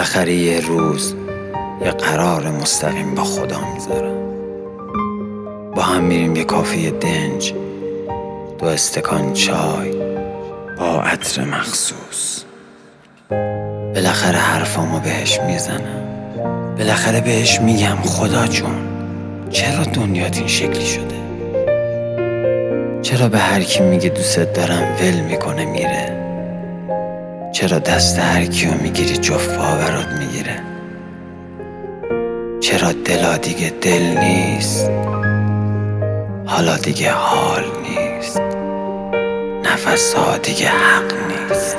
بالاخره یه روز یه قرار مستقیم با خدا میذارم. با هم میریم یه کافه دنج، 2 استکان چای با عطر مخصوص. بالاخره حرفامو بهش میزنم، بالاخره بهش میگم خدا جون چرا دنیات این شکلی شده؟ چرا به هر کی میگه دوست دارم ول میکنه میره؟ چرا دست هر کیو میگیری جفت پا برات میگیره؟ چرا دلا دیگه دل نیست، حالا دیگه حال نیست، نفس ها دیگه حق نیست؟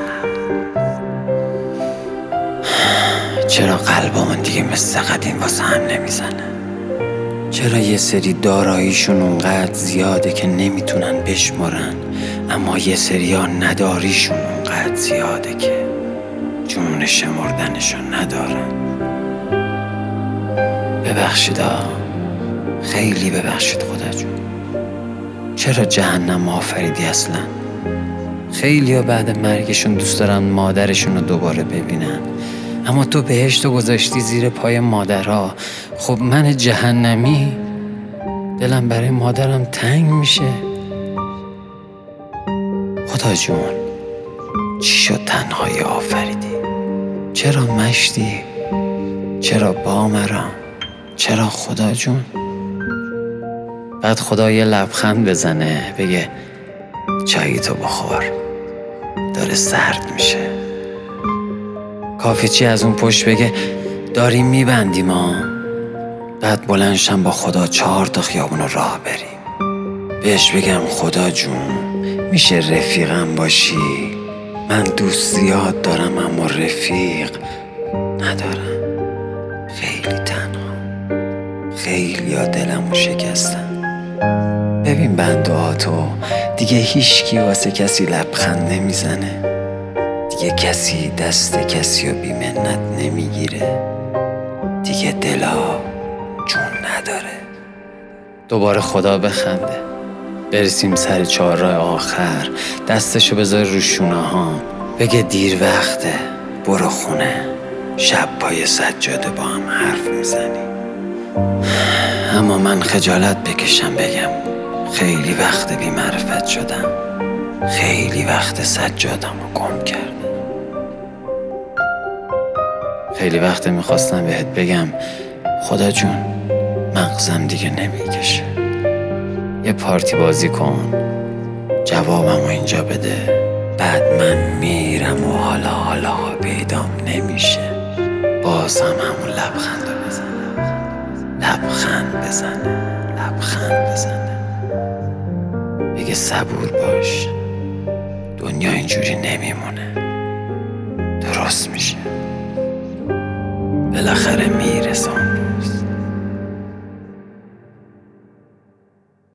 چرا قلبمون دیگه مثل قدیم واسه هم نمیزنه؟ چرا یه سری داراییشون اونقدر زیاده که نمیتونن بشمارن، اما یه سری ها نداریشون اونقدر زیاده که جون شمردنشو ندارن؟ ببخشید خیلی ببخشید خدا جون. چرا جهنم آفریدی اصلا؟ خیلی ها بعد مرگشون دوست دارن مادرشون رو دوباره ببینن، اما تو بهشت رو گذاشتی زیر پای مادرها. خب من جهنمی دلم برای مادرم تنگ میشه. خدا جون چی شد تنهایی آفریدی؟ چرا مشتی؟ چرا بامرام؟ چرا خدا جون؟ بعد خدا یه لبخند بزنه بگه چایی تو بخور، داره سرد میشه. کافی چی از اون پشت بگه داریم میبندیم ها. بعد بلندشم با خدا 4 تا خیابون راه بریم، بهش بگم خدا جون میشه رفیقم باشی؟ من دوست زیاد دارم اما رفیق ندارم. خیلی تنها، خیلی ها دلمو شکستن. ببین بندهاتو دیگه هیچکی واسه کسی لبخند نمیزنه، دیگه کسی دست کسی رو بی منت نمیگیره، دیگه دلا جون نداره. دوباره خدا بخنده، برسیم سر 4 راه آخر، دستشو بذار رو شونه ها، بگه دیر وقته برو خونه، شب پای سجاده با هم حرف میزنی. اما من خجالت بکشم بگم خیلی وقت بی معرفت شدم، خیلی وقت سجادم رو گم کردم. خیلی وقت میخواستم بهت بگم خدا جون مغزم دیگه نمیکشه، یه پارتی بازی کن جوابمو اینجا بده، بعد من میرم و حالا پیدام نمیشه. باز هم همون لبخند بزنه، لبخند بزنه بگه صبور باش، دنیا اینجوری نمیمونه، درست میشه، بالاخره میرسه اون روز.